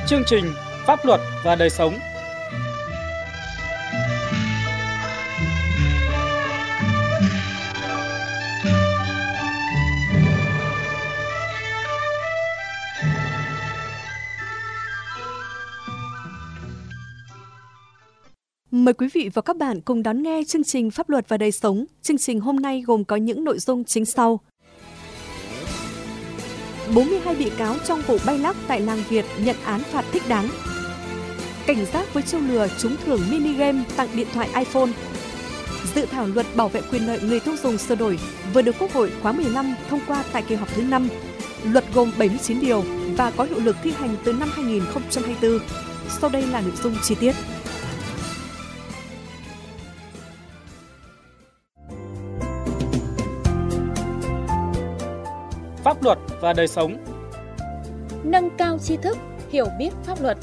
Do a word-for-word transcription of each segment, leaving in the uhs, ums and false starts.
Chương trình Pháp luật và đời sống. Mời quý vị và các bạn cùng đón nghe chương trình Pháp luật và đời sống. Chương trình hôm nay gồm có những nội dung chính sau. bốn mươi hai bị cáo trong vụ bay lắc tại làng Việt nhận án phạt thích đáng. Cảnh giác với chiêu lừa trúng thưởng mini game tặng điện thoại iPhone. Dự thảo luật bảo vệ quyền lợi người tiêu dùng sửa đổi vừa được Quốc hội khóa mười lăm thông qua tại kỳ họp thứ năm. Luật gồm bảy mươi chín điều và có hiệu lực thi hành từ năm hai nghìn không trăm hai mươi tư. Sau đây là nội dung chi tiết. Pháp luật và đời sống. Nâng cao tri thức, hiểu biết pháp luật.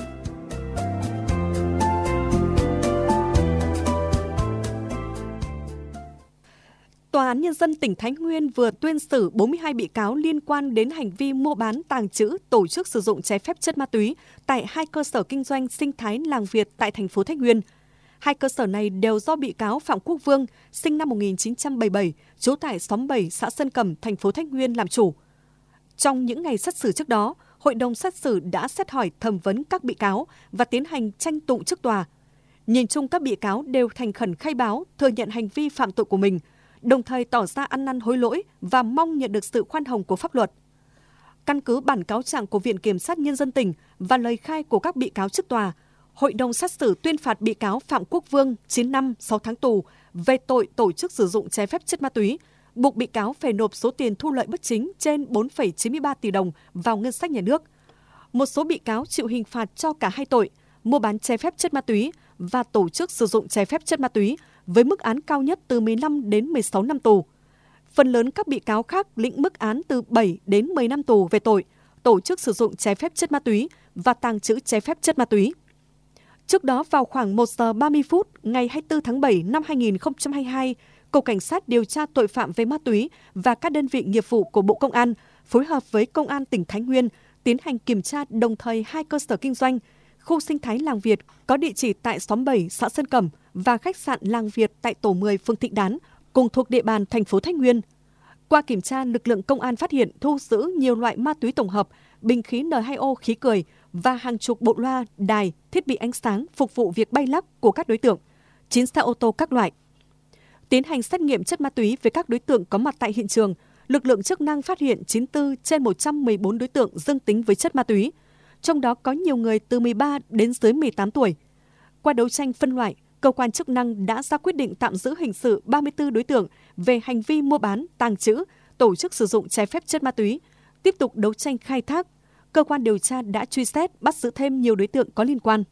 Tòa án Nhân dân tỉnh Thái Nguyên vừa tuyên xử bốn mươi hai bị cáo liên quan đến hành vi mua bán, tàng trữ, tổ chức sử dụng trái phép chất ma túy tại hai cơ sở kinh doanh sinh thái làng Việt tại thành phố Thái Nguyên. Hai cơ sở này đều do bị cáo Phạm Quốc Vương, sinh năm một nghìn chín trăm bảy mươi bảy, trú tại xóm bảy, xã Sơn Cẩm, thành phố Thái Nguyên làm chủ. Trong những ngày xét xử trước đó, Hội đồng xét xử đã xét hỏi thẩm vấn các bị cáo và tiến hành tranh tụng trước tòa. Nhìn chung các bị cáo đều thành khẩn khai báo, thừa nhận hành vi phạm tội của mình, đồng thời tỏ ra ăn năn hối lỗi và mong nhận được sự khoan hồng của pháp luật. Căn cứ bản cáo trạng của Viện Kiểm sát Nhân dân tỉnh và lời khai của các bị cáo trước tòa, Hội đồng xét xử tuyên phạt bị cáo Phạm Quốc Vương chín năm sáu tháng tù về tội tổ chức sử dụng trái phép chất ma túy, buộc bị cáo phải nộp số tiền thu lợi bất chính trên bốn phẩy chín mươi ba tỷ đồng vào ngân sách nhà nước. Một số bị cáo chịu hình phạt cho cả hai tội, mua bán trái phép chất ma túy và tổ chức sử dụng trái phép chất ma túy, với mức án cao nhất từ mười lăm đến mười sáu năm tù. Phần lớn các bị cáo khác lĩnh mức án từ bảy đến mười năm tù về tội tổ chức sử dụng trái phép chất ma túy và tàng trữ trái phép chất ma túy. Trước đó vào khoảng một giờ ba mươi phút ngày hai mươi tư tháng bảy năm hai nghìn không trăm hai mươi hai, Cục Cảnh sát điều tra tội phạm về ma túy và các đơn vị nghiệp vụ của Bộ Công an phối hợp với Công an tỉnh Thái Nguyên tiến hành kiểm tra đồng thời hai cơ sở kinh doanh, khu sinh thái làng Việt có địa chỉ tại xóm bảy, xã Sơn Cẩm và khách sạn làng Việt tại tổ mười, phường Thịnh Đán, cùng thuộc địa bàn thành phố Thái Nguyên. Qua kiểm tra, lực lượng công an phát hiện thu giữ nhiều loại ma túy tổng hợp, bình khí N hai O khí cười và hàng chục bộ loa, đài, thiết bị ánh sáng phục vụ việc bay lắc của các đối tượng, chín xe ô tô các loại. Tiến hành xét nghiệm chất ma túy với các đối tượng có mặt tại hiện trường, lực lượng chức năng phát hiện chín mươi tư trên một trăm mười bốn đối tượng dương tính với chất ma túy, trong đó có nhiều người từ mười ba đến dưới mười tám tuổi. Qua đấu tranh phân loại, cơ quan chức năng đã ra quyết định tạm giữ hình sự ba mươi tư đối tượng về hành vi mua bán, tàng trữ, tổ chức sử dụng trái phép chất ma túy. Tiếp tục đấu tranh khai thác, cơ quan điều tra đã truy xét, bắt giữ thêm nhiều đối tượng có liên quan.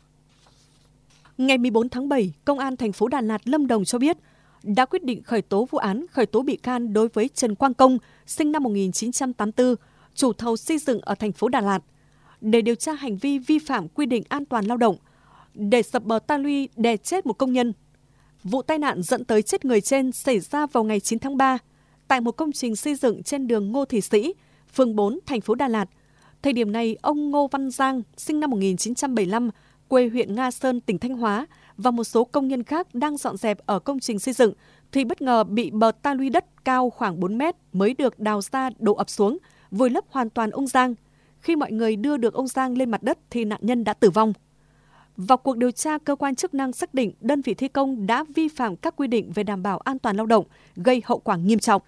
Ngày mười bốn tháng bảy, Công an thành phố Đà Lạt, Lâm Đồng cho biết đã quyết định khởi tố vụ án, khởi tố bị can đối với Trần Quang Công, sinh năm một nghìn chín trăm tám mươi tư, chủ thầu xây dựng ở thành phố Đà Lạt, để điều tra hành vi vi phạm quy định an toàn lao động, để sập bờ ta luy đè chết một công nhân. Vụ tai nạn dẫn tới chết người trên xảy ra vào ngày chín tháng ba tại một công trình xây dựng trên đường Ngô Thị Sĩ, phường bốn, thành phố Đà Lạt. Thời điểm này, ông Ngô Văn Giang, sinh năm một nghìn chín trăm bảy mươi lăm, quê huyện Nga Sơn, tỉnh Thanh Hóa, và một số công nhân khác đang dọn dẹp ở công trình xây dựng thì bất ngờ bị bờ ta luy đất cao khoảng bốn mét mới được đào ra đổ ập xuống, vùi lấp hoàn toàn ông Giang. Khi mọi người đưa được ông Giang lên mặt đất thì nạn nhân đã tử vong. Vào cuộc điều tra, cơ quan chức năng xác định đơn vị thi công đã vi phạm các quy định về đảm bảo an toàn lao động, gây hậu quả nghiêm trọng.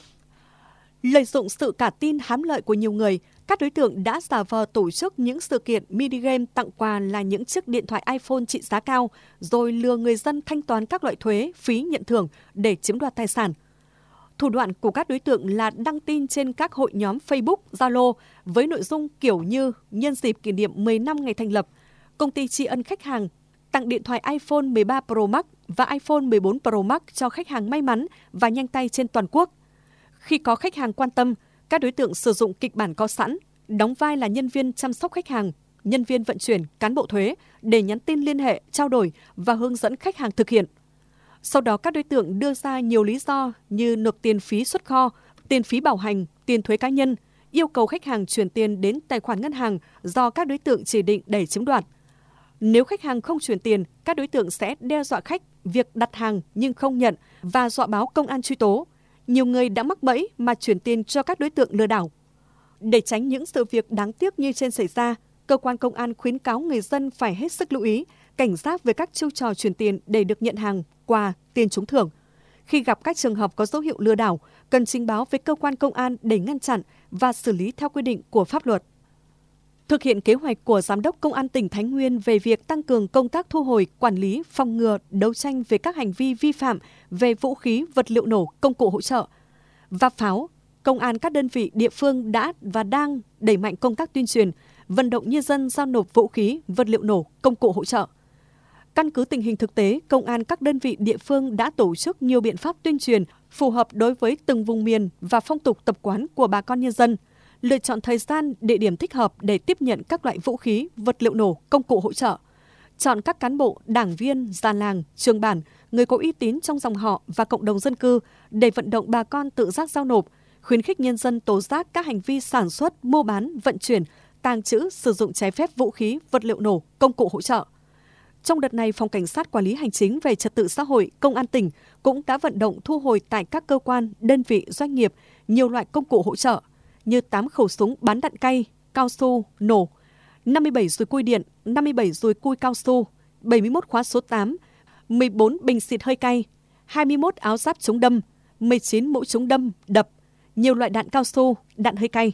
Lợi dụng sự cả tin hám lợi của nhiều người, các đối tượng đã giả vờ tổ chức những sự kiện mini game tặng quà là những chiếc điện thoại iPhone trị giá cao, rồi lừa người dân thanh toán các loại thuế, phí nhận thưởng để chiếm đoạt tài sản. Thủ đoạn của các đối tượng là đăng tin trên các hội nhóm Facebook, Zalo với nội dung kiểu như nhân dịp kỷ niệm mười năm ngày thành lập, công ty tri ân khách hàng, tặng điện thoại iPhone mười ba Pro Max và iPhone mười bốn Pro Max cho khách hàng may mắn và nhanh tay trên toàn quốc. Khi có khách hàng quan tâm, các đối tượng sử dụng kịch bản có sẵn, đóng vai là nhân viên chăm sóc khách hàng, nhân viên vận chuyển, cán bộ thuế để nhắn tin liên hệ, trao đổi và hướng dẫn khách hàng thực hiện. Sau đó các đối tượng đưa ra nhiều lý do như nộp tiền phí xuất kho, tiền phí bảo hành, tiền thuế cá nhân, yêu cầu khách hàng chuyển tiền đến tài khoản ngân hàng do các đối tượng chỉ định để chiếm đoạt. Nếu khách hàng không chuyển tiền, các đối tượng sẽ đe dọa khách việc đặt hàng nhưng không nhận và dọa báo công an truy tố. Nhiều người đã mắc bẫy mà chuyển tiền cho các đối tượng lừa đảo. Để tránh những sự việc đáng tiếc như trên xảy ra, cơ quan công an khuyến cáo người dân phải hết sức lưu ý, cảnh giác về các chiêu trò chuyển tiền để được nhận hàng, quà, tiền trúng thưởng. Khi gặp các trường hợp có dấu hiệu lừa đảo, cần trình báo với cơ quan công an để ngăn chặn và xử lý theo quy định của pháp luật. Thực hiện kế hoạch của Giám đốc Công an tỉnh Thái Nguyên về việc tăng cường công tác thu hồi, quản lý, phòng ngừa, đấu tranh về các hành vi vi phạm về vũ khí, vật liệu nổ, công cụ hỗ trợ và pháo, Công an các đơn vị địa phương đã và đang đẩy mạnh công tác tuyên truyền, vận động nhân dân giao nộp vũ khí, vật liệu nổ, công cụ hỗ trợ. Căn cứ tình hình thực tế, Công an các đơn vị địa phương đã tổ chức nhiều biện pháp tuyên truyền phù hợp đối với từng vùng miền và phong tục tập quán của bà con nhân dân, lựa chọn thời gian, địa điểm thích hợp để tiếp nhận các loại vũ khí, vật liệu nổ, công cụ hỗ trợ. Chọn các cán bộ, đảng viên, già làng, trường bản, người có uy tín trong dòng họ và cộng đồng dân cư để vận động bà con tự giác giao nộp, khuyến khích nhân dân tố giác các hành vi sản xuất, mua bán, vận chuyển, tàng trữ, sử dụng trái phép vũ khí, vật liệu nổ, công cụ hỗ trợ. Trong đợt này, Phòng Cảnh sát Quản lý Hành chính về Trật tự xã hội, Công an tỉnh cũng đã vận động thu hồi tại các cơ quan, đơn vị, doanh nghiệp nhiều loại công cụ hỗ trợ như tám khẩu súng bắn đạn cay, cao su, nổ, năm mươi bảy dùi cui điện, năm mươi bảy dùi cui cao su, bảy mươi mốt khóa số tám, mười bốn bình xịt hơi cay, hai mươi mốt áo giáp chống đâm, mười chín mũ chống đâm, đập, nhiều loại đạn cao su, đạn hơi cay.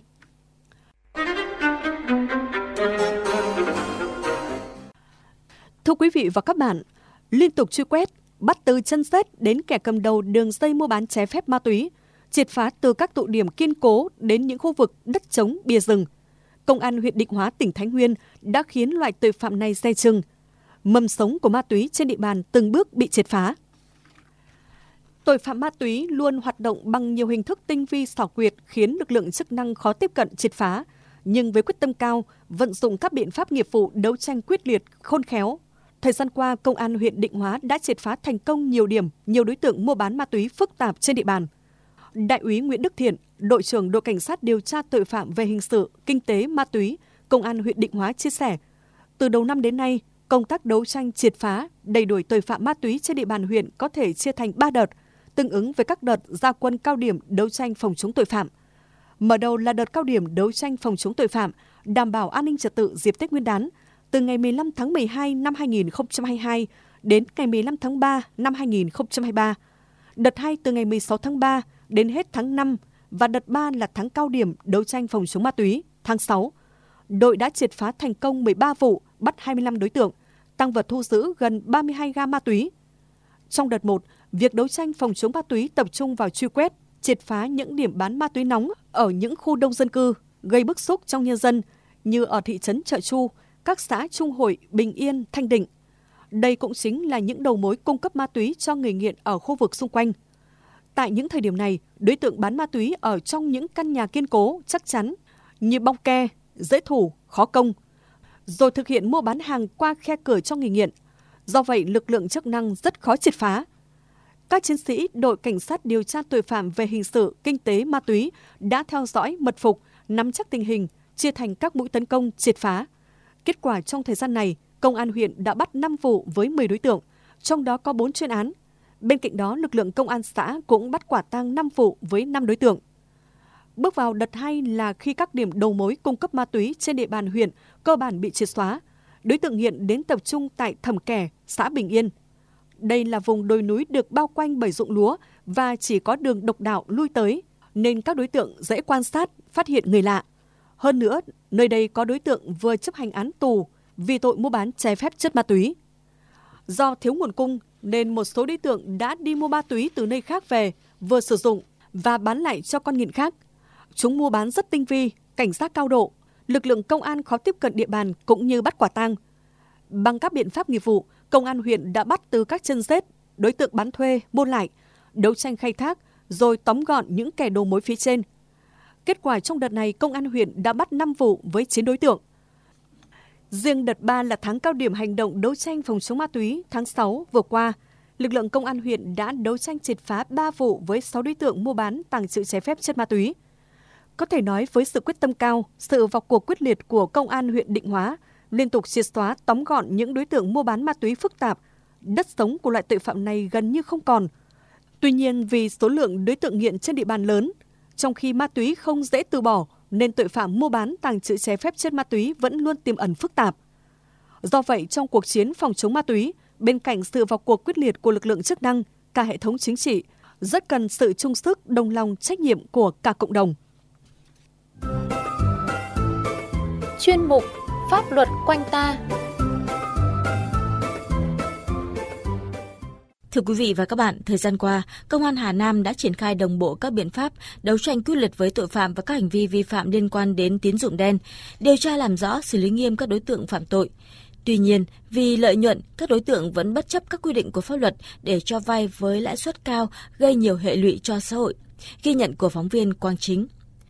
Thưa quý vị và các bạn, liên tục truy quét, bắt từ chân rết đến kẻ cầm đầu đường dây mua bán trái phép ma túy, triệt phá từ các tụ điểm kiên cố đến những khu vực đất trống, bìa rừng. Công an huyện Định Hóa, tỉnh Thái Nguyên đã khiến loại tội phạm này dè chừng. Mầm sống của ma túy trên địa bàn từng bước bị triệt phá. Tội phạm ma túy luôn hoạt động bằng nhiều hình thức tinh vi xảo quyệt khiến lực lượng chức năng khó tiếp cận triệt phá, nhưng với quyết tâm cao, vận dụng các biện pháp nghiệp vụ đấu tranh quyết liệt, khôn khéo. Thời gian qua, Công an huyện Định Hóa đã triệt phá thành công nhiều điểm, nhiều đối tượng mua bán ma túy phức tạp trên địa bàn. Đại úy Nguyễn Đức Thiện, đội trưởng đội cảnh sát điều tra tội phạm về hình sự, kinh tế, ma túy, Công an huyện Định Hóa chia sẻ, từ đầu năm đến nay, công tác đấu tranh triệt phá, đẩy đuổi tội phạm ma túy trên địa bàn huyện có thể chia thành ba đợt, tương ứng với các đợt ra quân cao điểm đấu tranh phòng chống tội phạm. Mở đầu là đợt cao điểm đấu tranh phòng chống tội phạm, đảm bảo an ninh trật tự dịp Tết Nguyên đán, từ ngày mười lăm tháng mười hai năm hai nghìn không trăm hai mươi hai đến ngày mười lăm tháng ba năm hai nghìn không trăm hai mươi ba. Đợt hai từ ngày mười sáu tháng ba đến hết tháng năm và đợt ba là tháng cao điểm đấu tranh phòng chống ma túy, tháng sáu. Đội đã triệt phá thành công mười ba vụ, bắt hai mươi lăm đối tượng, tang vật thu giữ gần ba mươi hai gam ma túy. Trong đợt một, việc đấu tranh phòng chống ma túy tập trung vào truy quét, triệt phá những điểm bán ma túy nóng ở những khu đông dân cư, gây bức xúc trong nhân dân như ở thị trấn Chợ Chu, các xã Trung Hội, Bình Yên, Thanh Định. Đây cũng chính là những đầu mối cung cấp ma túy cho người nghiện ở khu vực xung quanh. Tại những thời điểm này, đối tượng bán ma túy ở trong những căn nhà kiên cố, chắc chắn, như bong ke, dễ thủ, khó công, rồi thực hiện mua bán hàng qua khe cửa cho người nghiện. Do vậy, lực lượng chức năng rất khó triệt phá. Các chiến sĩ đội cảnh sát điều tra tội phạm về hình sự, kinh tế, ma túy đã theo dõi, mật phục, nắm chắc tình hình, chia thành các mũi tấn công, triệt phá. Kết quả trong thời gian này, Công an huyện đã bắt năm vụ với mười đối tượng, trong đó có bốn chuyên án. Bên cạnh đó, lực lượng công an xã cũng bắt quả tang năm vụ với năm đối tượng. Bước vào đợt hai là khi các điểm đầu mối cung cấp ma túy trên địa bàn huyện cơ bản bị triệt xóa. Đối tượng nghiện đến tập trung tại Thẩm Kẻ, xã Bình Yên. Đây là vùng đồi núi được bao quanh bởi ruộng lúa và chỉ có đường độc đạo lui tới, nên các đối tượng dễ quan sát, phát hiện người lạ. Hơn nữa, nơi đây có đối tượng vừa chấp hành án tù vì tội mua bán trái phép chất ma túy. Do thiếu nguồn cung nên một số đối tượng đã đi mua ma túy từ nơi khác về, vừa sử dụng và bán lại cho con nghiện khác. Chúng mua bán rất tinh vi, cảnh giác cao độ, lực lượng công an khó tiếp cận địa bàn cũng như bắt quả tang. Bằng các biện pháp nghiệp vụ, Công an huyện đã bắt từ các chân rết, đối tượng bán thuê, buôn lại, đấu tranh khai thác, rồi tóm gọn những kẻ đầu mối phía trên. Kết quả trong đợt này, Công an huyện đã bắt năm vụ với chín đối tượng. Riêng đợt ba là tháng cao điểm hành động đấu tranh phòng chống ma túy tháng sáu vừa qua, lực lượng Công an huyện đã đấu tranh triệt phá ba vụ với sáu đối tượng mua bán tàng trữ trái phép chất ma túy. Có thể nói với sự quyết tâm cao, sự vào cuộc quyết liệt của Công an huyện Định Hóa, liên tục triệt xóa tóm gọn những đối tượng mua bán ma túy phức tạp, đất sống của loại tội phạm này gần như không còn. Tuy nhiên, vì số lượng đối tượng nghiện trên địa bàn lớn, trong khi ma túy không dễ từ bỏ, nên tội phạm mua bán tàng trữ trái phép chất ma túy vẫn luôn tiềm ẩn phức tạp. Do vậy, trong cuộc chiến phòng chống ma túy, bên cạnh sự vào cuộc quyết liệt của lực lượng chức năng, cả hệ thống chính trị, rất cần sự chung sức, đồng lòng, trách nhiệm của cả cộng đồng. Chuyên mục Pháp luật quanh ta. Thưa quý vị và các bạn, thời gian qua, Công an Hà Nam đã triển khai đồng bộ các biện pháp đấu tranh quyết liệt với tội phạm và các hành vi vi phạm liên quan đến tín dụng đen, điều tra làm rõ, xử lý nghiêm các đối tượng phạm tội. Tuy nhiên, vì lợi nhuận, các đối tượng vẫn bất chấp các quy định của pháp luật để cho vay với lãi suất cao, gây nhiều hệ lụy cho xã hội. Ghi nhận của phóng viên Quang Chính.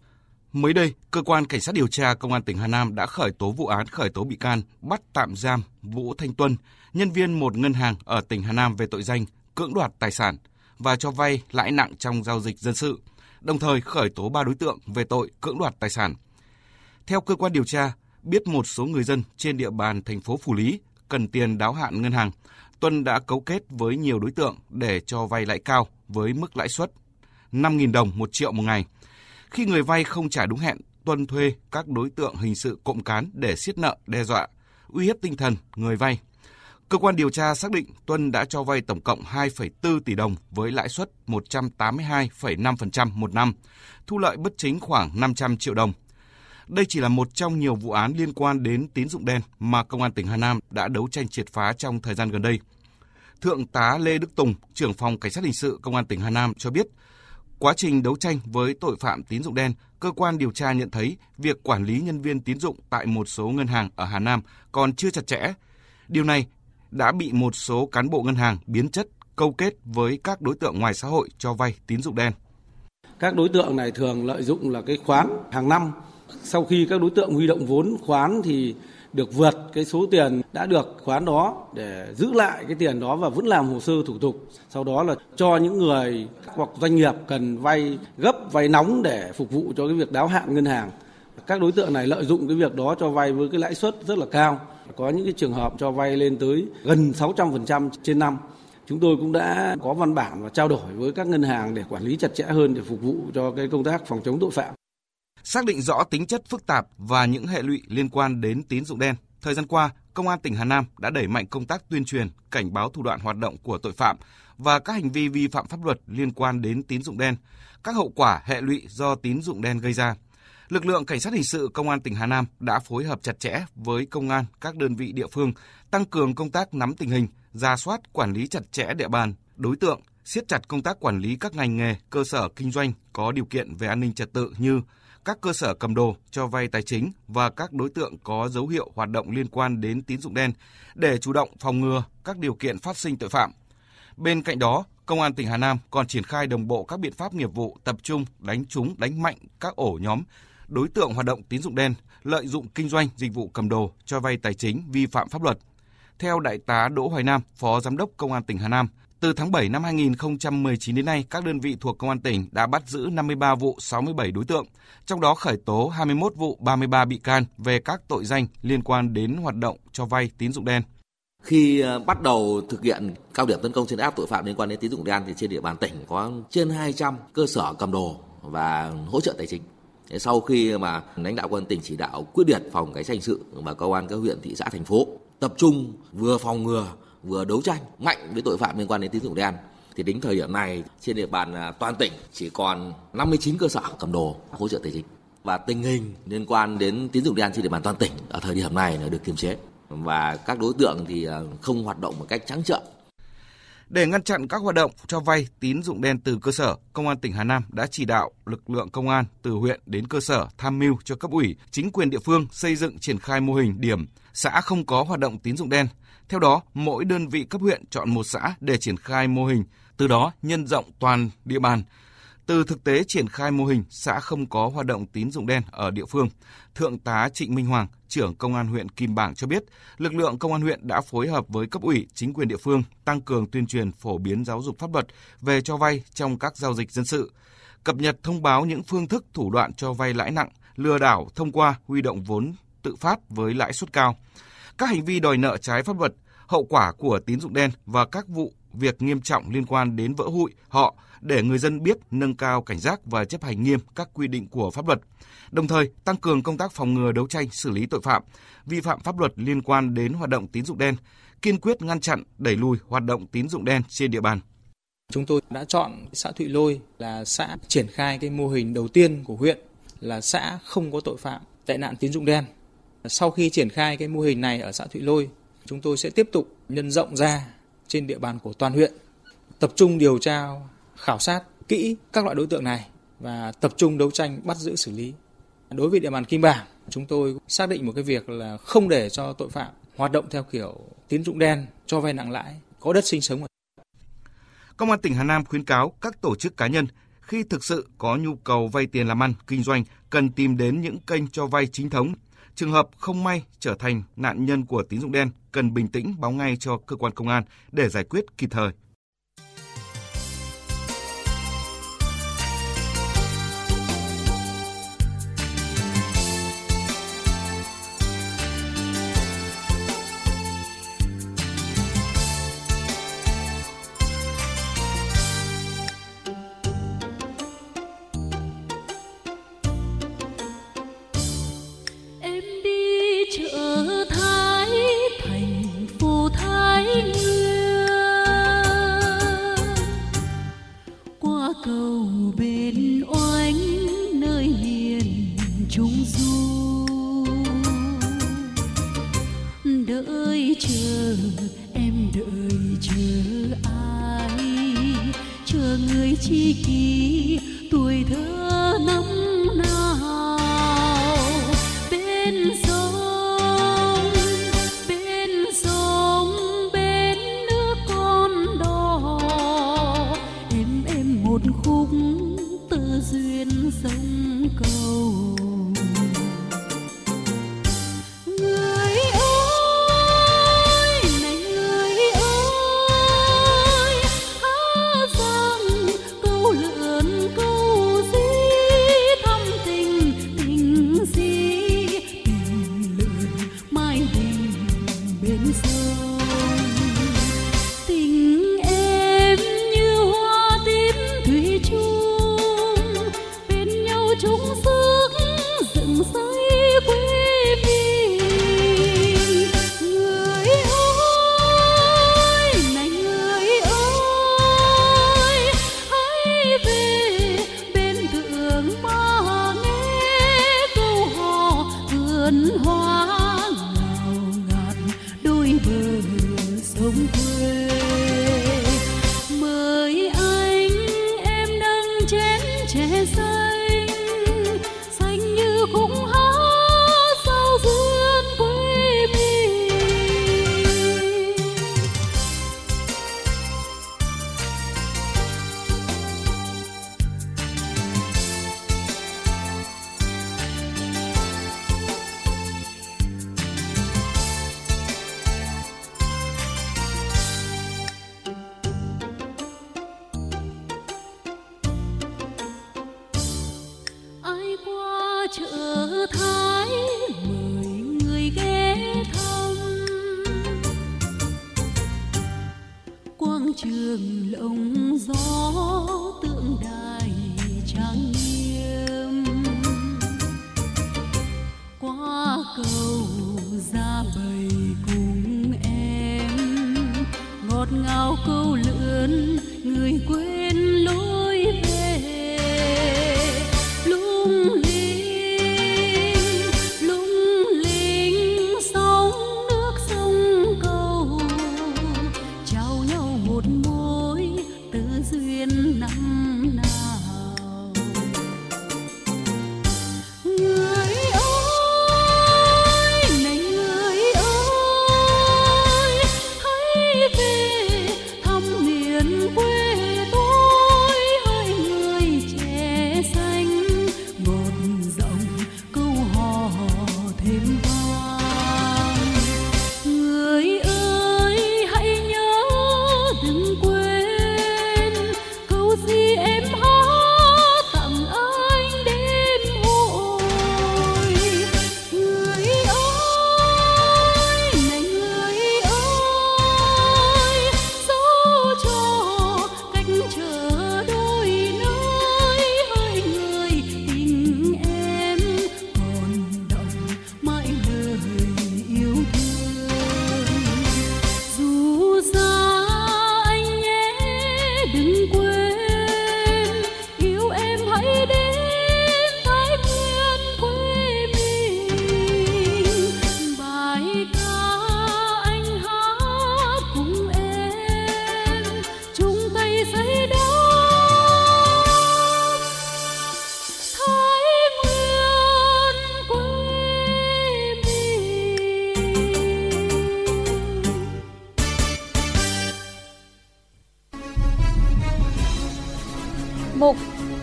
Mới đây, Cơ quan Cảnh sát điều tra Công an tỉnh Hà Nam đã khởi tố vụ án khởi tố bị can, bắt tạm giam Vũ Thanh Tuân, nhân viên một ngân hàng ở tỉnh Hà Nam về tội danh cưỡng đoạt tài sản và cho vay lãi nặng trong giao dịch dân sự, đồng thời khởi tố ba đối tượng về tội cưỡng đoạt tài sản. Theo cơ quan điều tra, biết một số người dân trên địa bàn thành phố Phú Lý cần tiền đáo hạn ngân hàng, Tuân đã cấu kết với nhiều đối tượng để cho vay lãi cao với mức lãi suất năm nghìn đồng một triệu một ngày. Khi người vay không trả đúng hẹn, Tuân thuê các đối tượng hình sự cộng cán để siết nợ, đe dọa, uy hiếp tinh thần người vay. Cơ quan điều tra xác định Tuân đã cho vay tổng cộng hai phẩy bốn tỷ đồng với lãi suất một trăm tám mươi hai phẩy năm phần trăm một năm, thu lợi bất chính khoảng năm trăm triệu đồng. Đây chỉ là một trong nhiều vụ án liên quan đến tín dụng đen mà Công an tỉnh Hà Nam đã đấu tranh triệt phá trong thời gian gần đây. Thượng tá Lê Đức Tùng, trưởng phòng Cảnh sát hình sự Công an tỉnh Hà Nam cho biết, quá trình đấu tranh với tội phạm tín dụng đen, cơ quan điều tra nhận thấy việc quản lý nhân viên tín dụng tại một số ngân hàng ở Hà Nam còn chưa chặt chẽ. Điều này đã bị một số cán bộ ngân hàng biến chất, câu kết với các đối tượng ngoài xã hội cho vay tín dụng đen. Các đối tượng này thường lợi dụng là cái khoán hàng năm. Sau khi các đối tượng huy động vốn khoán thì được vượt cái số tiền đã được khoán đó để giữ lại cái tiền đó và vẫn làm hồ sơ thủ tục. Sau đó là cho những người hoặc doanh nghiệp cần vay gấp, vay nóng để phục vụ cho cái việc đáo hạn ngân hàng. Các đối tượng này lợi dụng cái việc đó cho vay với cái lãi suất rất là cao. Có những cái trường hợp cho vay lên tới gần sáu trăm phần trăm trên năm. Chúng tôi cũng đã có văn bản và trao đổi với các ngân hàng để quản lý chặt chẽ hơn để phục vụ cho cái công tác phòng chống tội phạm. Xác định rõ tính chất phức tạp và những hệ lụy liên quan đến tín dụng đen, thời gian qua, Công an tỉnh Hà Nam đã đẩy mạnh công tác tuyên truyền, cảnh báo thủ đoạn hoạt động của tội phạm và các hành vi vi phạm pháp luật liên quan đến tín dụng đen, các hậu quả hệ lụy do tín dụng đen gây ra. Lực lượng Cảnh sát hình sự Công an tỉnh Hà Nam đã phối hợp chặt chẽ với công an các đơn vị địa phương, tăng cường công tác nắm tình hình, rà soát, quản lý chặt chẽ địa bàn, đối tượng, siết chặt công tác quản lý các ngành nghề, cơ sở kinh doanh có điều kiện về an ninh trật tự như các cơ sở cầm đồ, cho vay tài chính và các đối tượng có dấu hiệu hoạt động liên quan đến tín dụng đen để chủ động phòng ngừa các điều kiện phát sinh tội phạm. Bên cạnh đó, Công an tỉnh Hà Nam còn triển khai đồng bộ các biện pháp nghiệp vụ tập trung đánh trúng, đánh mạnh các ổ nhóm đối tượng hoạt động tín dụng đen, lợi dụng kinh doanh dịch vụ cầm đồ, cho vay tài chính vi phạm pháp luật. Theo Đại tá Đỗ Hoài Nam, Phó Giám đốc Công an tỉnh Hà Nam, từ tháng bảy năm hai nghìn không trăm mười chín đến nay, các đơn vị thuộc Công an tỉnh đã bắt giữ năm mươi ba vụ, sáu mươi bảy đối tượng, trong đó khởi tố hai mươi mốt vụ, ba mươi ba bị can về các tội danh liên quan đến hoạt động cho vay tín dụng đen. Khi bắt đầu thực hiện cao điểm tấn công trấn áp tội phạm liên quan đến tín dụng đen thì trên địa bàn tỉnh có trên hai trăm cơ sở cầm đồ và hỗ trợ tài chính. Sau khi mà lãnh đạo Công an tỉnh chỉ đạo quyết liệt phòng cảnh sát hình sự và công an các huyện, thị xã, thành phố tập trung vừa phòng ngừa vừa đấu tranh mạnh với tội phạm liên quan đến tín dụng đen, thì đến thời điểm này trên địa bàn toàn tỉnh chỉ còn năm mươi chín cơ sở cầm đồ hỗ trợ tài chính, và tình hình liên quan đến tín dụng đen trên địa bàn toàn tỉnh ở thời điểm này là được kiềm chế và các đối tượng thì không hoạt động một cách trắng trợn. Để ngăn chặn các hoạt động cho vay tín dụng đen từ cơ sở, Công an tỉnh Hà Nam đã chỉ đạo lực lượng công an từ huyện đến cơ sở tham mưu cho cấp ủy, chính quyền địa phương xây dựng triển khai mô hình điểm xã không có hoạt động tín dụng đen. Theo đó, mỗi đơn vị cấp huyện chọn một xã để triển khai mô hình, từ đó nhân rộng toàn địa bàn. Từ thực tế triển khai mô hình xã không có hoạt động tín dụng đen ở địa phương, Thượng tá Trịnh Minh Hoàng, trưởng Công an huyện Kim Bảng cho biết, lực lượng Công an huyện đã phối hợp với cấp ủy, chính quyền địa phương tăng cường tuyên truyền phổ biến giáo dục pháp luật về cho vay trong các giao dịch dân sự. cập nhật thông báo những phương thức thủ đoạn cho vay lãi nặng, lừa đảo thông qua huy động vốn tự phát với lãi suất cao, các hành vi đòi nợ trái pháp luật, hậu quả của tín dụng đen và các vụ việc nghiêm trọng liên quan đến vỡ hụi họ để người dân biết, nâng cao cảnh giác và chấp hành nghiêm các quy định của pháp luật. Đồng thời, tăng cường công tác phòng ngừa, đấu tranh, xử lý tội phạm, vi phạm pháp luật liên quan đến hoạt động tín dụng đen, kiên quyết ngăn chặn, đẩy lùi hoạt động tín dụng đen trên địa bàn. Chúng tôi đã chọn xã Thụy Lôi là xã triển khai cái mô hình đầu tiên của huyện là xã không có tội phạm, tệ nạn tín dụng đen. Sau khi triển khai cái mô hình này ở xã Thụy Lôi, chúng tôi sẽ tiếp tục nhân rộng ra trên địa bàn của toàn huyện, tập trung điều tra, khảo sát kỹ các loại đối tượng này và tập trung đấu tranh bắt giữ xử lý. Đối với địa bàn Kim Bảng, chúng tôi xác định một cái việc là không để cho tội phạm hoạt động theo kiểu tín dụng đen, cho vay nặng lãi, có đất sinh sống. Công an tỉnh Hà Nam khuyến cáo các tổ chức cá nhân khi thực sự có nhu cầu vay tiền làm ăn, kinh doanh cần tìm đến những kênh cho vay chính thống. Trường hợp không may trở thành nạn nhân của tín dụng đen cần bình tĩnh báo ngay cho cơ quan công an để giải quyết kịp thời. Cầu bên oánh nơi hiền trung du, đợi chờ em đợi chờ ai, chờ người tri kỷ tuổi thơ năm nào. Bên sông bên sông bên nước con đò, em em một khúc tơ duyên sông cầu. Người ơi này người ơi, há rằng câu lượn câu gì thăm tình tình gì, tình lượn mai đình bên sông. Tình em như hoa tím thủy chung, bên nhau chung sức dựng xây quê mình. Người ơi này người ơi, hãy về bên thượng mà nghe câu hò vườn hoa ngào ngạt đôi bờ sông quê. Mời anh em nâng chén chè xanh, xanh như khúc hát sao duyên quê mình. Ai qua chợ Thái mời người ghé thăm, quang trường lộng gió tượng đài trang nghiêm. Qua cầu ra bầy cùng em, ngọt ngào câu lượn người quên lối về. Lung linh lung linh sóng nước sông cầu, trao nhau một mối tơ duyên năm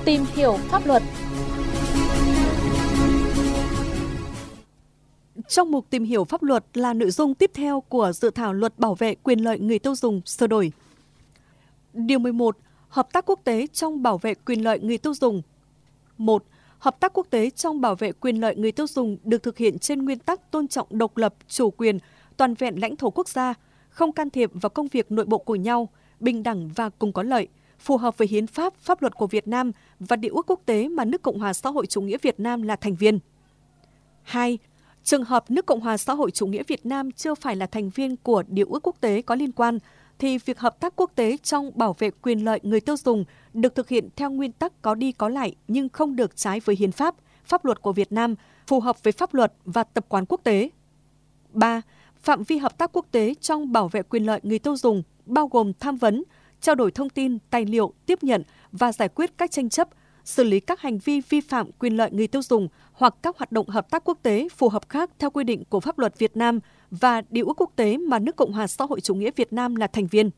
Tìm hiểu pháp luật. Trong mục tìm hiểu pháp luật là nội dung tiếp theo của dự thảo luật bảo vệ quyền lợi người tiêu dùng sửa đổi. Điều mười một. Hợp tác quốc tế trong bảo vệ quyền lợi người tiêu dùng. một. Hợp tác quốc tế trong bảo vệ quyền lợi người tiêu dùng được thực hiện trên nguyên tắc tôn trọng độc lập, chủ quyền, toàn vẹn lãnh thổ quốc gia, không can thiệp vào công việc nội bộ của nhau, bình đẳng và cùng có lợi, phù hợp với hiến pháp, pháp luật của Việt Nam và điều ước quốc tế mà nước Cộng hòa xã hội chủ nghĩa Việt Nam là thành viên. hai. Trường hợp nước Cộng hòa xã hội chủ nghĩa Việt Nam chưa phải là thành viên của điều ước quốc tế có liên quan, thì việc hợp tác quốc tế trong bảo vệ quyền lợi người tiêu dùng được thực hiện theo nguyên tắc có đi có lại nhưng không được trái với hiến pháp, pháp luật của Việt Nam, phù hợp với pháp luật và tập quán quốc tế. ba. Phạm vi hợp tác quốc tế trong bảo vệ quyền lợi người tiêu dùng bao gồm tham vấn, trao đổi thông tin, tài liệu, tiếp nhận và giải quyết các tranh chấp, xử lý các hành vi vi phạm quyền lợi người tiêu dùng hoặc các hoạt động hợp tác quốc tế phù hợp khác theo quy định của pháp luật Việt Nam và điều ước quốc tế mà nước Cộng hòa xã hội chủ nghĩa Việt Nam là thành viên.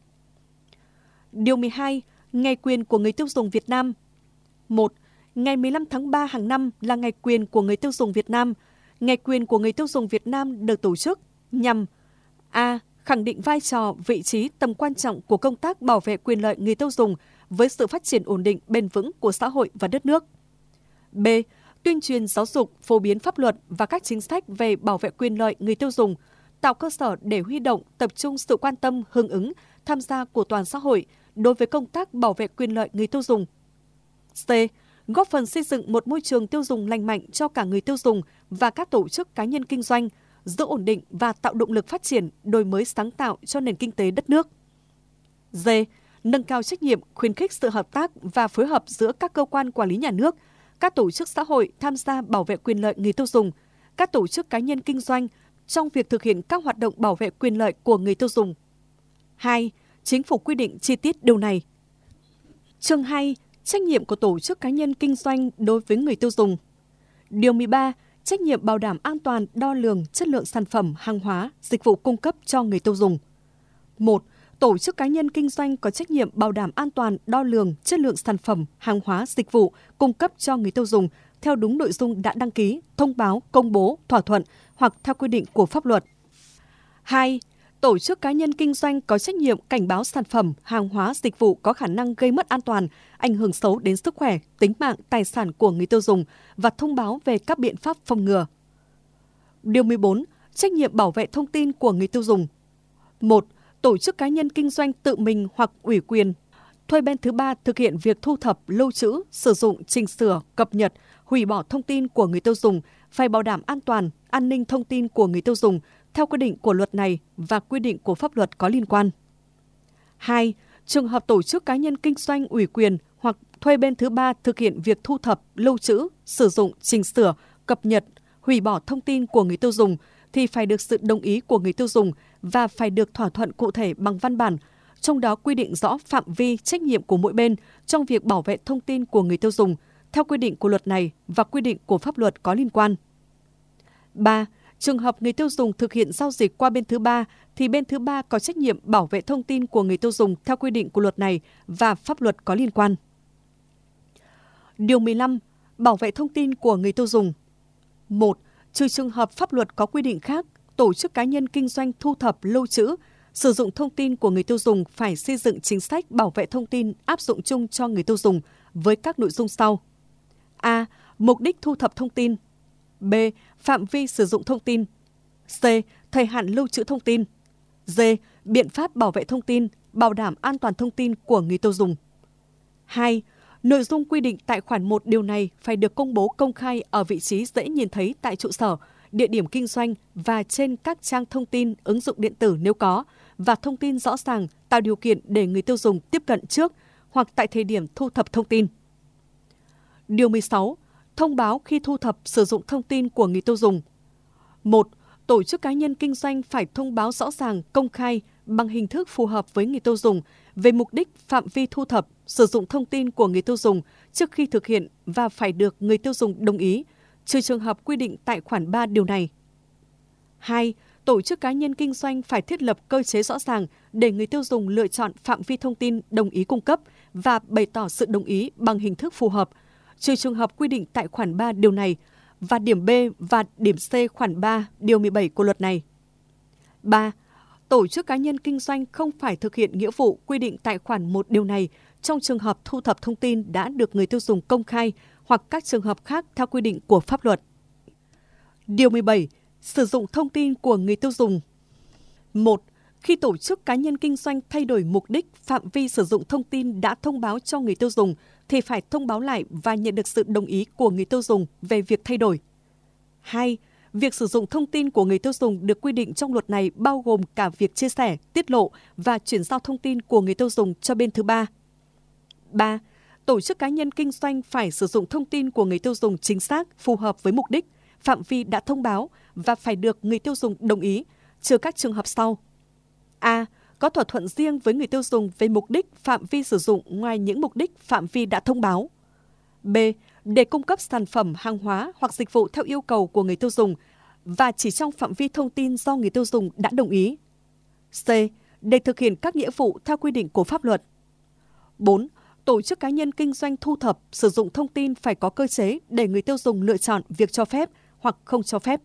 Điều mười hai. Ngày quyền của người tiêu dùng Việt Nam. một. Ngày mười lăm tháng ba hàng năm là Ngày quyền của người tiêu dùng Việt Nam. Ngày quyền của người tiêu dùng Việt Nam được tổ chức nhằm A. Khẳng định vai trò, vị trí, tầm quan trọng của công tác bảo vệ quyền lợi người tiêu dùng với sự phát triển ổn định, bền vững của xã hội và đất nước. B. Tuyên truyền giáo dục, phổ biến pháp luật và các chính sách về bảo vệ quyền lợi người tiêu dùng, tạo cơ sở để huy động, tập trung sự quan tâm, hưởng ứng, tham gia của toàn xã hội đối với công tác bảo vệ quyền lợi người tiêu dùng. C. Góp phần xây dựng một môi trường tiêu dùng lành mạnh cho cả người tiêu dùng và các tổ chức cá nhân kinh doanh, giữ ổn định và tạo động lực phát triển, đổi mới sáng tạo cho nền kinh tế đất nước. D. Nâng cao trách nhiệm, khuyến khích sự hợp tác và phối hợp giữa các cơ quan quản lý nhà nước, các tổ chức xã hội tham gia bảo vệ quyền lợi người tiêu dùng, các tổ chức cá nhân kinh doanh trong việc thực hiện các hoạt động bảo vệ quyền lợi của người tiêu dùng. hai. Chính phủ quy định chi tiết điều này. Chương hai. Trách nhiệm của tổ chức cá nhân kinh doanh đối với người tiêu dùng. Điều mười ba. Trách nhiệm bảo đảm an toàn, đo lường, chất lượng sản phẩm, hàng hóa, dịch vụ cung cấp cho người tiêu dùng. một. Tổ chức cá nhân kinh doanh có trách nhiệm bảo đảm an toàn, đo lường, chất lượng sản phẩm, hàng hóa, dịch vụ cung cấp cho người tiêu dùng theo đúng nội dung đã đăng ký, thông báo, công bố, thỏa thuận hoặc theo quy định của pháp luật. hai. Tổ chức cá nhân kinh doanh có trách nhiệm cảnh báo sản phẩm, hàng hóa, dịch vụ có khả năng gây mất an toàn, ảnh hưởng xấu đến sức khỏe, tính mạng, tài sản của người tiêu dùng và thông báo về các biện pháp phòng ngừa. Điều mười bốn. Trách nhiệm bảo vệ thông tin của người tiêu dùng. một. Tổ chức cá nhân kinh doanh tự mình hoặc ủy quyền thuê bên thứ ba thực hiện việc thu thập, lưu trữ, sử dụng, chỉnh sửa, cập nhật, hủy bỏ thông tin của người tiêu dùng phải bảo đảm an toàn, an ninh thông tin của người tiêu dùng theo quy định của luật này và quy định của pháp luật có liên quan. hai. Trường hợp tổ chức cá nhân kinh doanh ủy quyền hoặc thuê bên thứ ba thực hiện việc thu thập, lưu trữ, sử dụng, chỉnh sửa, cập nhật, hủy bỏ thông tin của người tiêu dùng thì phải được sự đồng ý của người tiêu dùng và phải được thỏa thuận cụ thể bằng văn bản, trong đó quy định rõ phạm vi trách nhiệm của mỗi bên trong việc bảo vệ thông tin của người tiêu dùng theo quy định của luật này và quy định của pháp luật có liên quan. ba. Trường hợp người tiêu dùng thực hiện giao dịch qua bên thứ ba thì bên thứ ba có trách nhiệm bảo vệ thông tin của người tiêu dùng theo quy định của luật này và pháp luật có liên quan. Điều mười lăm. Bảo vệ thông tin của người tiêu dùng. một. Trừ trường hợp pháp luật có quy định khác, tổ chức cá nhân kinh doanh thu thập, lưu trữ, sử dụng thông tin của người tiêu dùng phải xây dựng chính sách bảo vệ thông tin áp dụng chung cho người tiêu dùng với các nội dung sau. A. Mục đích thu thập thông tin. B. Phạm vi sử dụng thông tin. C. Thời hạn lưu trữ thông tin. D. Biện pháp bảo vệ thông tin, bảo đảm an toàn thông tin của người tiêu dùng. hai. Nội dung quy định tại khoản một điều này phải được công bố công khai ở vị trí dễ nhìn thấy tại trụ sở, địa điểm kinh doanh và trên các trang thông tin, ứng dụng điện tử nếu có, và thông tin rõ ràng tạo điều kiện để người tiêu dùng tiếp cận trước hoặc tại thời điểm thu thập thông tin. Điều mười sáu. Thông báo khi thu thập sử dụng thông tin của người tiêu dùng. một. Tổ chức cá nhân kinh doanh phải thông báo rõ ràng, công khai bằng hình thức phù hợp với người tiêu dùng về mục đích, phạm vi thu thập, sử dụng thông tin của người tiêu dùng trước khi thực hiện và phải được người tiêu dùng đồng ý, trừ trường hợp quy định tại khoản ba điều này. hai. tổ chức cá nhân kinh doanh phải thiết lập cơ chế rõ ràng để người tiêu dùng lựa chọn phạm vi thông tin đồng ý cung cấp và bày tỏ sự đồng ý bằng hình thức phù hợp, trừ trường hợp quy định tại khoản ba điều này và điểm B và điểm C khoản ba điều mười bảy của luật này. ba. Tổ chức cá nhân kinh doanh không phải thực hiện nghĩa vụ quy định tại khoản một điều này trong trường hợp thu thập thông tin đã được người tiêu dùng công khai hoặc các trường hợp khác theo quy định của pháp luật. Điều mười bảy. Sử dụng thông tin của người tiêu dùng. một. Khi tổ chức cá nhân kinh doanh thay đổi mục đích, phạm vi sử dụng thông tin đã thông báo cho người tiêu dùng thì phải thông báo lại và nhận được sự đồng ý của người tiêu dùng về việc thay đổi. hai. Việc sử dụng thông tin của người tiêu dùng được quy định trong luật này bao gồm cả việc chia sẻ, tiết lộ và chuyển giao thông tin của người tiêu dùng cho bên thứ ba. ba. Tổ chức cá nhân kinh doanh phải sử dụng thông tin của người tiêu dùng chính xác, phù hợp với mục đích, phạm vi đã thông báo và phải được người tiêu dùng đồng ý, trừ các trường hợp sau. A. Có thỏa thuận riêng với người tiêu dùng về mục đích, phạm vi sử dụng ngoài những mục đích, phạm vi đã thông báo. B. Để cung cấp sản phẩm, hàng hóa hoặc dịch vụ theo yêu cầu của người tiêu dùng và chỉ trong phạm vi thông tin do người tiêu dùng đã đồng ý. C. Để thực hiện các nghĩa vụ theo quy định của pháp luật. bốn. Tổ chức cá nhân kinh doanh thu thập, sử dụng thông tin phải có cơ chế để người tiêu dùng lựa chọn việc cho phép hoặc không cho phép.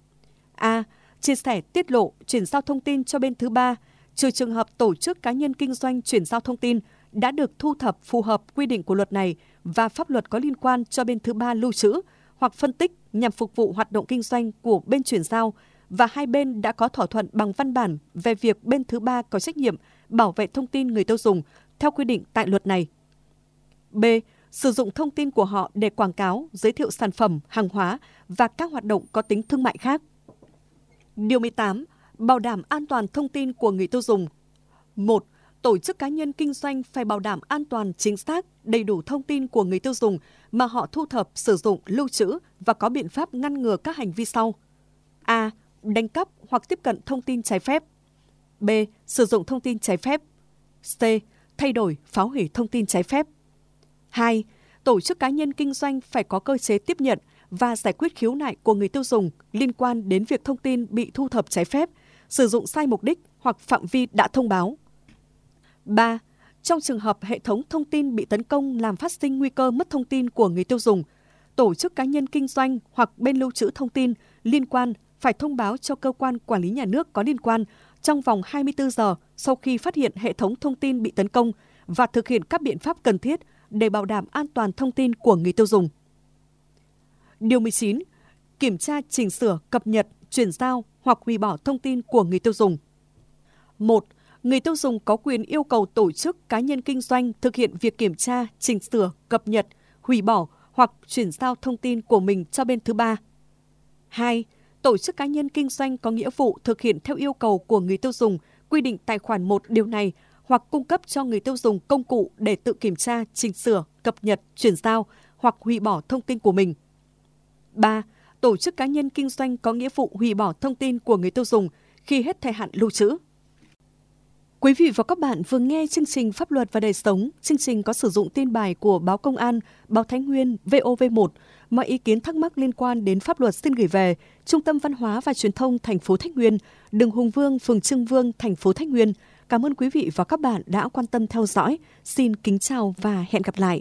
A. Chia sẻ, tiết lộ, chuyển giao thông tin cho bên thứ ba, trừ trường hợp tổ chức cá nhân kinh doanh chuyển giao thông tin đã được thu thập phù hợp quy định của luật này và pháp luật có liên quan cho bên thứ ba lưu trữ hoặc phân tích nhằm phục vụ hoạt động kinh doanh của bên chuyển giao và hai bên đã có thỏa thuận bằng văn bản về việc bên thứ ba có trách nhiệm bảo vệ thông tin người tiêu dùng theo quy định tại luật này. B. Sử dụng thông tin của họ để quảng cáo, giới thiệu sản phẩm, hàng hóa và các hoạt động có tính thương mại khác. Điều mười tám. Bảo đảm an toàn thông tin của người tiêu dùng. một. Tổ chức cá nhân kinh doanh phải bảo đảm an toàn, chính xác, đầy đủ thông tin của người tiêu dùng mà họ thu thập, sử dụng, lưu trữ và có biện pháp ngăn ngừa các hành vi sau. A. Đánh cắp hoặc tiếp cận thông tin trái phép. B. Sử dụng thông tin trái phép. C. Thay đổi, phá hủy thông tin trái phép. hai. Tổ chức cá nhân kinh doanh phải có cơ chế tiếp nhận và giải quyết khiếu nại của người tiêu dùng liên quan đến việc thông tin bị thu thập trái phép, sử dụng sai mục đích hoặc phạm vi đã thông báo. ba. Trong trường hợp hệ thống thông tin bị tấn công làm phát sinh nguy cơ mất thông tin của người tiêu dùng, tổ chức cá nhân kinh doanh hoặc bên lưu trữ thông tin liên quan phải thông báo cho cơ quan quản lý nhà nước có liên quan trong vòng hai mươi tư giờ sau khi phát hiện hệ thống thông tin bị tấn công và thực hiện các biện pháp cần thiết để bảo đảm an toàn thông tin của người tiêu dùng. Điều mười chín. Kiểm tra, chỉnh sửa, cập nhật, chuyển giao hoặc hủy bỏ thông tin của người tiêu dùng. một. Người tiêu dùng có quyền yêu cầu tổ chức cá nhân kinh doanh thực hiện việc kiểm tra, chỉnh sửa, cập nhật, hủy bỏ hoặc chuyển giao thông tin của mình cho bên thứ ba. hai. Tổ chức cá nhân kinh doanh có nghĩa vụ thực hiện theo yêu cầu của người tiêu dùng quy định tại khoản một điều này hoặc cung cấp cho người tiêu dùng công cụ để tự kiểm tra, chỉnh sửa, cập nhật, chuyển giao hoặc hủy bỏ thông tin của mình. ba. Tổ chức cá nhân kinh doanh có nghĩa vụ hủy bỏ thông tin của người tiêu dùng khi hết thời hạn lưu trữ. Quý vị và các bạn vừa nghe chương trình Pháp luật và đời sống. Chương trình có sử dụng tin bài của Báo Công an, Báo Thái Nguyên, vê o vê một. Mọi ý kiến thắc mắc liên quan đến pháp luật xin gửi về Trung tâm Văn hóa và Truyền thông thành phố Thái Nguyên, đường Hùng Vương, phường Trưng Vương, thành phố Thái Nguyên. Cảm ơn quý vị và các bạn đã quan tâm theo dõi. Xin kính chào và hẹn gặp lại.